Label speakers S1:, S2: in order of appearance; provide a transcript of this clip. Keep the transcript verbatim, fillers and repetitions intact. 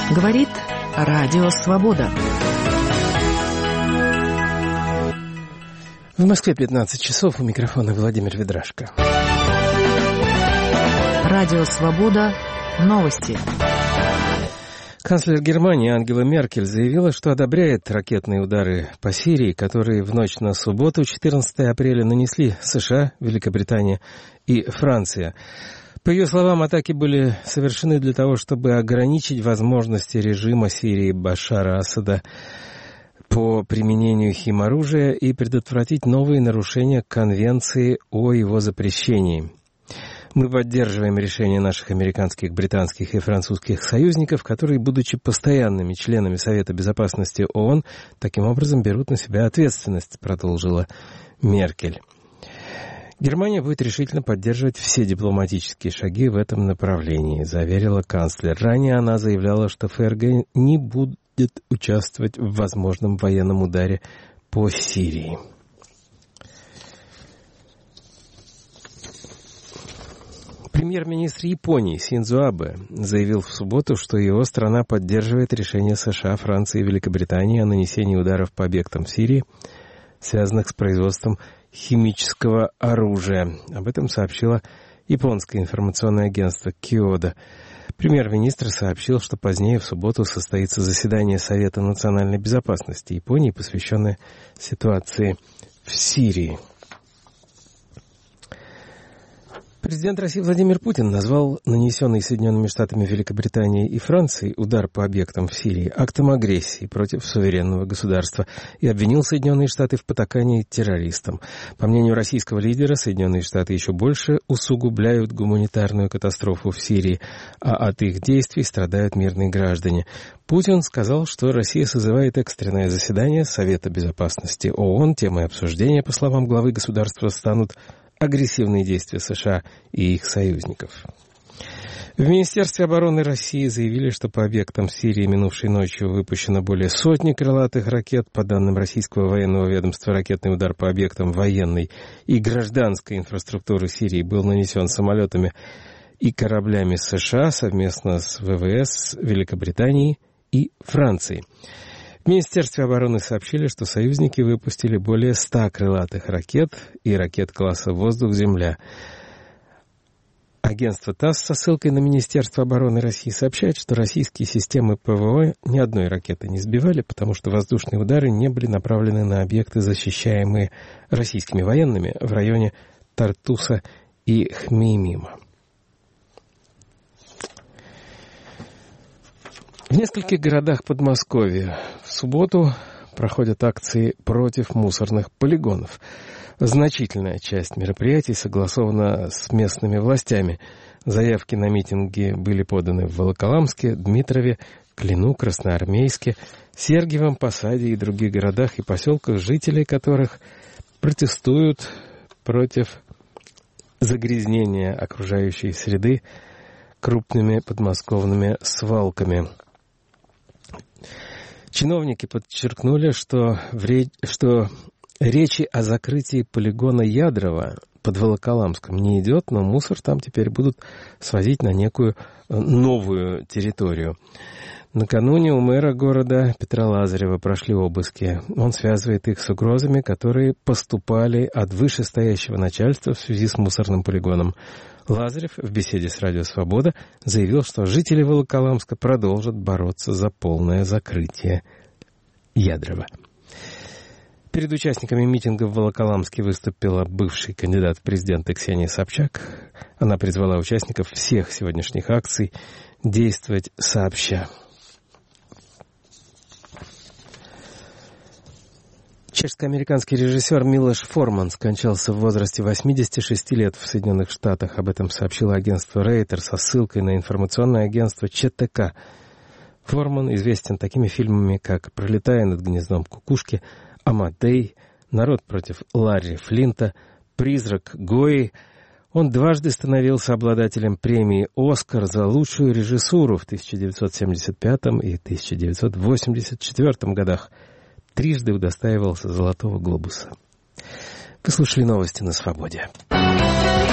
S1: Говорит Радио Свобода.
S2: В Москве пятнадцать часов, у микрофона Владимир Ведрашко.
S1: Радио Свобода. Новости.
S2: Канцлер Германии Ангела Меркель заявила, что одобряет ракетные удары по Сирии, которые в ночь на субботу, четырнадцатого апреля, нанесли США, Великобритания и Франция. По ее словам, атаки были совершены для того, чтобы ограничить возможности режима Сирии Башара Асада по применению химоружия и предотвратить новые нарушения Конвенции о его запрещении. Мы поддерживаем решение наших американских, британских и французских союзников, которые, будучи постоянными членами Совета Безопасности ООН, таким образом берут на себя ответственность, продолжила Меркель. Германия будет решительно поддерживать все дипломатические шаги в этом направлении, заверила канцлер. Ранее она заявляла, что ФРГ не будет участвовать в возможном военном ударе по Сирии. Премьер-министр Японии Синдзо Абэ заявил в субботу, что его страна поддерживает решение США, Франции и Великобритании о нанесении ударов по объектам в Сирии, связанных с производством химического оружия. Об этом сообщило японское информационное агентство Киодо. Премьер-министр сообщил, что позднее в субботу состоится заседание Совета национальной безопасности Японии, посвященное ситуации в Сирии. Президент России Владимир Путин назвал нанесенный Соединенными Штатами, Великобританией и Францией удар по объектам в Сирии актом агрессии против суверенного государства и обвинил Соединенные Штаты в потакании террористам. По мнению российского лидера, Соединенные Штаты еще больше усугубляют гуманитарную катастрофу в Сирии, а от их действий страдают мирные граждане. Путин сказал, что Россия созывает экстренное заседание Совета Безопасности ООН. Темой обсуждения, по словам главы государства, станут агрессивные действия США и их союзников. В Министерстве обороны России заявили, что по объектам в Сирии минувшей ночью выпущено более сотни крылатых ракет. По данным российского военного ведомства, ракетный удар по объектам военной и гражданской инфраструктуры Сирии был нанесен самолетами и кораблями США совместно с ВВС Великобритании и Франции. В Министерстве обороны сообщили, что союзники выпустили более ста крылатых ракет и ракет класса «Воздух-Земля». Агентство ТАСС со ссылкой на Министерство обороны России сообщает, что российские системы ПВО ни одной ракеты не сбивали, потому что воздушные удары не были направлены на объекты, защищаемые российскими военными в районе Тартуса и Хмеймима. В нескольких городах Подмосковья в субботу проходят акции против мусорных полигонов. Значительная часть мероприятий согласована с местными властями. Заявки на митинги были поданы в Волоколамске, Дмитрове, Клину, Красноармейске, Сергиевом Посаде и других городах и поселках, жители которых протестуют против загрязнения окружающей среды крупными подмосковными свалками. Чиновники подчеркнули, что, в ре... что речи о закрытии полигона Ядрово под Волоколамском не идет, но мусор там теперь будут свозить на некую новую территорию. Накануне у мэра города Петра Лазарева прошли обыски. Он связывает их с угрозами, которые поступали от вышестоящего начальства в связи с мусорным полигоном. Лазарев в беседе с Радио Свобода заявил, что жители Волоколамска продолжат бороться за полное закрытие Ядрова. Перед участниками митинга в Волоколамске выступила бывший кандидат в президенты Ксения Собчак. Она призвала участников всех сегодняшних акций действовать сообща. Чешско-американский режиссер Милош Форман скончался в возрасте восьмидесяти шести лет в Соединенных Штатах. Об этом сообщило агентство Рейтер со ссылкой на информационное агентство ЧТК. Форман известен такими фильмами, как «Пролетая над гнездом кукушки», «Амадей», «Народ против Ларри Флинта», «Призрак Гои». Он дважды становился обладателем премии «Оскар» за лучшую режиссуру в тысяча девятьсот семьдесят пятом и тысяча девятьсот восемьдесят четвёртом годах. Трижды удостаивался «Золотого глобуса». Вы слушали новости на Свободе.